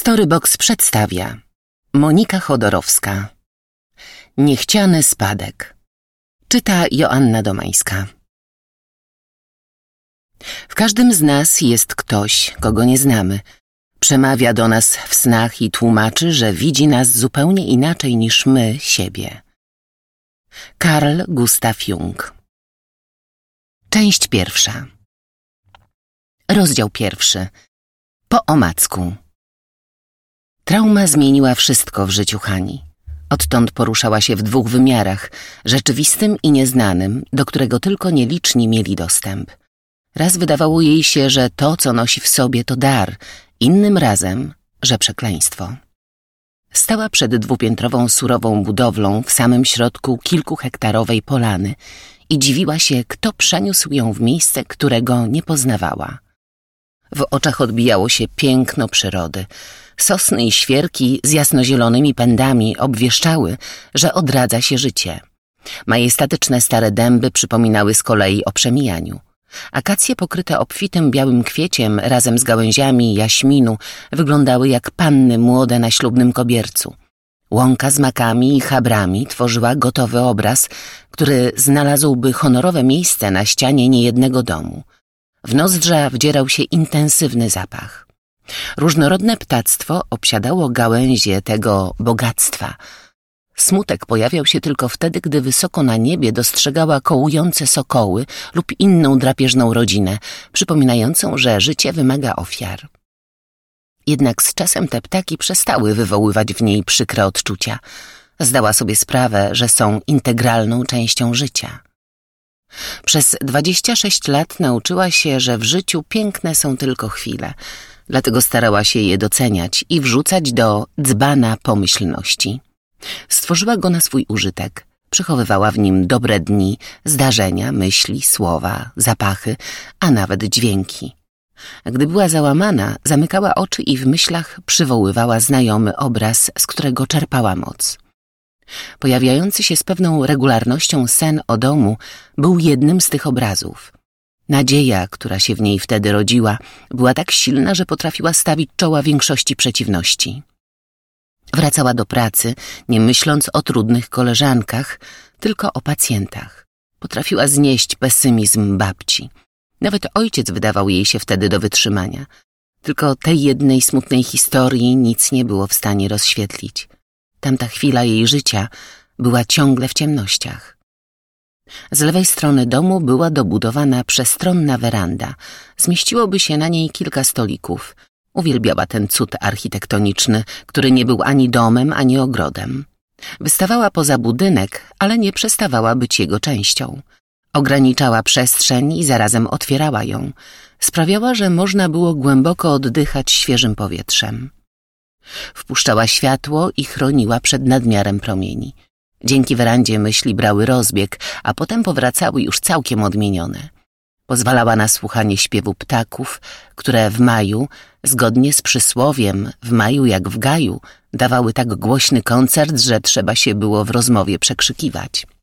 Storybox przedstawia Monika Chodorowska. Niechciany spadek. Czyta Joanna Domańska. W każdym z nas jest ktoś, kogo nie znamy. Przemawia do nas w snach i tłumaczy, że widzi nas zupełnie inaczej niż my siebie. Carl Gustav Jung. Część pierwsza. Rozdział pierwszy. Po omacku. Trauma zmieniła wszystko w życiu Hani. Odtąd poruszała się w dwóch wymiarach, rzeczywistym i nieznanym, do którego tylko nieliczni mieli dostęp. Raz wydawało jej się, że to, co nosi w sobie, to dar, innym razem, że przekleństwo. Stała przed dwupiętrową surową budowlą w samym środku kilkuhektarowej polany i dziwiła się, kto przeniósł ją w miejsce, którego nie poznawała. W oczach odbijało się piękno przyrody. Sosny i świerki z jasnozielonymi pędami obwieszczały, że odradza się życie. Majestatyczne stare dęby przypominały z kolei o przemijaniu. Akacje pokryte obfitym białym kwieciem razem z gałęziami jaśminu wyglądały jak panny młode na ślubnym kobiercu. Łąka z makami i chabrami tworzyła gotowy obraz, który znalazłby honorowe miejsce na ścianie niejednego domu. W nozdrza wdzierał się intensywny zapach. Różnorodne ptactwo obsiadało gałęzie tego bogactwa. Smutek pojawiał się tylko wtedy, gdy wysoko na niebie dostrzegała kołujące sokoły lub inną drapieżną rodzinę, przypominającą, że życie wymaga ofiar. Jednak z czasem te ptaki przestały wywoływać w niej przykre odczucia. Zdała sobie sprawę, że są integralną częścią życia. Przez 26 lat nauczyła się, że w życiu piękne są tylko chwile, dlatego starała się je doceniać i wrzucać do dzbana pomyślności. Stworzyła go na swój użytek, przechowywała w nim dobre dni, zdarzenia, myśli, słowa, zapachy, a nawet dźwięki. Gdy była załamana, zamykała oczy i w myślach przywoływała znajomy obraz, z którego czerpała moc. Pojawiający się z pewną regularnością sen o domu był jednym z tych obrazów. Nadzieja, która się w niej wtedy rodziła, była tak silna, że potrafiła stawić czoła większości przeciwności. Wracała do pracy, nie myśląc o trudnych koleżankach, tylko o pacjentach. Potrafiła znieść pesymizm babci. Nawet ojciec wydawał jej się wtedy do wytrzymania. Tylko tej jednej smutnej historii nic nie było w stanie rozświetlić. Tamta chwila jej życia była ciągle w ciemnościach. Z lewej strony domu była dobudowana przestronna weranda. Zmieściłoby się na niej kilka stolików. Uwielbiała ten cud architektoniczny, który nie był ani domem, ani ogrodem. Wystawała poza budynek, ale nie przestawała być jego częścią. Ograniczała przestrzeń i zarazem otwierała ją. Sprawiała, że można było głęboko oddychać świeżym powietrzem. Wpuszczała światło i chroniła przed nadmiarem promieni. Dzięki werandzie myśli brały rozbieg, a potem powracały już całkiem odmienione. Pozwalała na słuchanie śpiewu ptaków, które w maju, zgodnie z przysłowiem w maju jak w gaju, dawały tak głośny koncert, że trzeba się było w rozmowie przekrzykiwać.